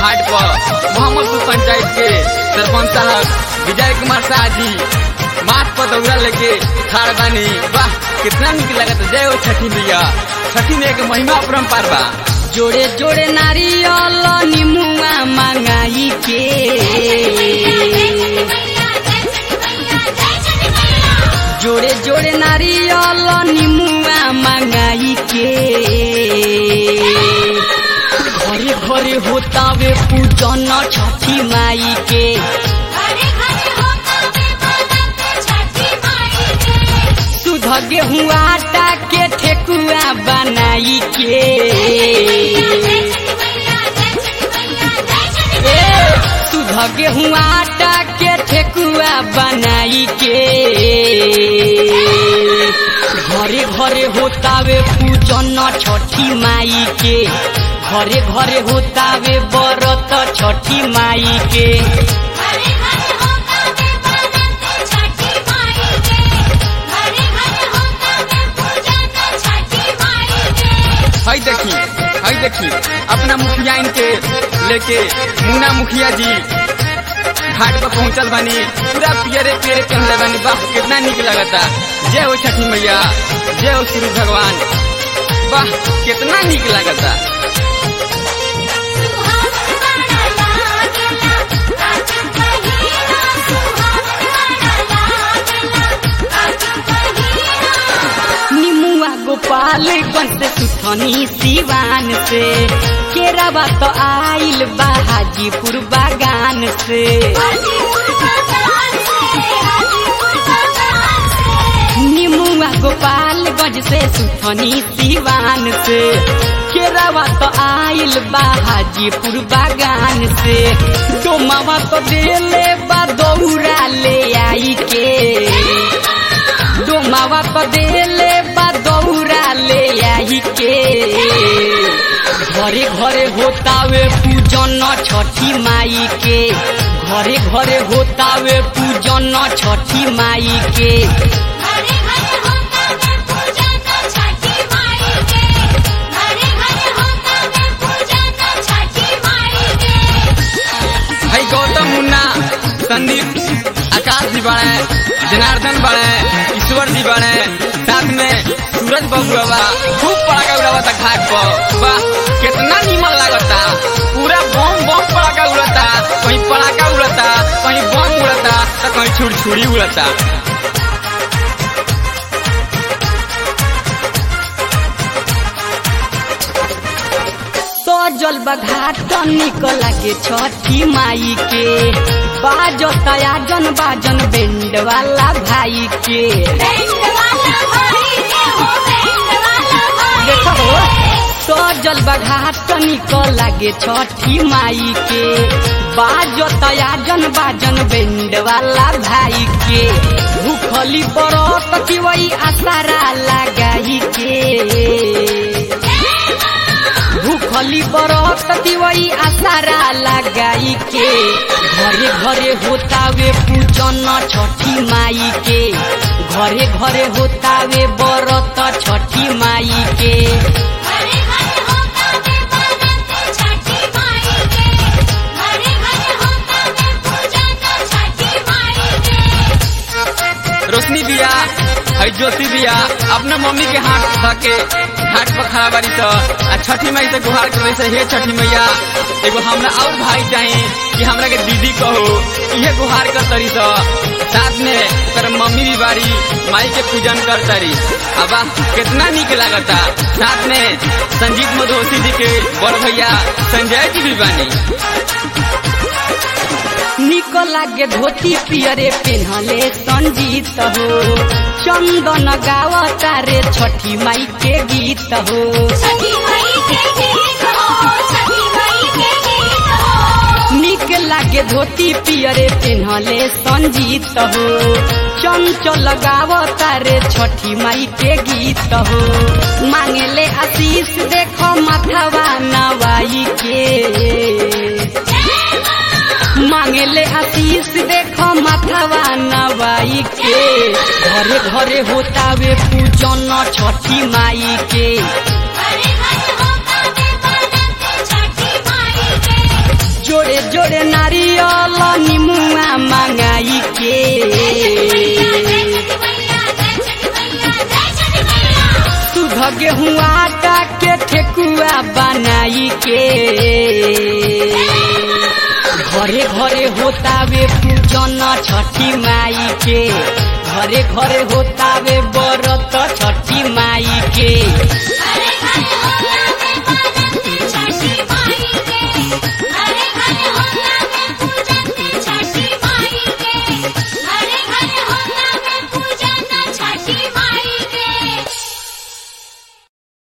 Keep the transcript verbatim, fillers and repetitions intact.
घाट पर मोहम्मदपुर पंचायत के सरपंच साहब विजय कुमार शाह जी माथ पर दौरा लेके खाड़ बानी। वाह कितना निक लगता। जय हो छठी मैया। छठी में एक महिमा परम्पार बा। जोड़े जोड़े नारियल निमुआ मंगाई के जोड़े जोड़े नारियल निमुआ मंगाई के घरे घरे होतावे पूजन छठी माई के सुध गेहूँ आटा के ठेकुआ बनाई के सुध गेहूँ आटा के ठेकुआ बनाई के घरे घरे होतावे पूजन छठी माई के घरे घरे होतावे व्रत छठी माई के हई देखी हई देखी अपना मुखिया इनके लेके मुन्ना मुखिया जी घाट पर पहुंचल बानी। पूरा पियरे पियरे पहनले बानी। वाह कितना निक लगता। जय हो छठी मैया। जय हो सूर्य भगवान। वाह कितना निक लगता। गोपालगंज से सुथनी सिवान से केरावा तो आइल बा हाजीपुर बागान से निमुआ गोपालगंज से सुथनी सिवान से केरावा तो आइल बा हाजीपुर बागान से डोमावा तो देले बा दौरा ले आई के डोमावा तो देले बा दौरा ले आई के घरे घरे होतावे पूजन छठी माई के घरे घरे होतावे पूजन छठी माई के भाई गौतम मुन्ना संदीप आकाश जी बड़े जनार्दन बड़े ईश्वर जी बड़े साथ में सूरज बबुआ खूब पड़ाका उड़ावता घाट पर। वाह कितना नीमन लगता। पूरा बम बम पड़ाका उड़ता। कहीं पड़ाका उड़ता कहीं बम उड़ता तो कहीं छुड़छुड़ी उड़ता। सजल बघाट निकला के छठी माई के बाजो तयाजन बाजन बेंड वाला भाई के देखो सजल बघाट निकला के छठी माई के बाजो तयाजन बाजन बेंड वाला भाई के भूखली बरत की वही आसारा लगाई के भूखली बरत दिवई आसारा लगाई के घरे घरे होतावे पूजन छठी माई के घरे घरे होतावे व्रत छठी माई के रोशनी दिया हई ज्योति दिया अपना मम्मी के हाथ धके घाट पर खड़ा बारी तो छठी माई से गुहार करे से हे छठी मैया एगो हमरा और भाई चाहिए कि हमरा के दीदी कहो ये गुहार कर तरी तो साथ में कर मम्मी भी बारी माई के पूजन कर तरी। अब कितना निक लगता। साथ में संजीत मधोसी जी के बड़ भैया संजय जी भी बानी। निक लागे धोती पियरे पेन्हले संजीत हो चंदन गावता रे छठी माई के गीत हो निक लागे धोती पियरे पेन्हले संजीत हो चंचल गावता रे छठी माई के गीत हो मांगले आशीष देखो माथवा नवाई के मांगले आशीष देखो माथवा नवाई के घरे घरे होतावे पूजन छठी माई के जोड़े जोड़े नारियल निमुआ मंगाई के सुध गेहूँ आटा के ठेकुआ बनाई के घरे घरे होतावे पूजन छठी माई के घरे घरे होतावे व्रत छठी माई के।